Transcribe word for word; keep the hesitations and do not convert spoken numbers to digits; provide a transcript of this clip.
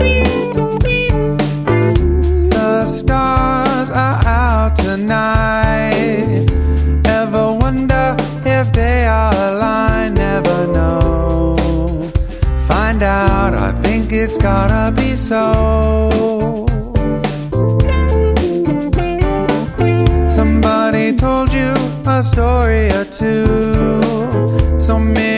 The stars are out tonight. Ever wonder if they are aligned? Never know. Find out, I think it's gotta be so. Somebody told you a story or two. So many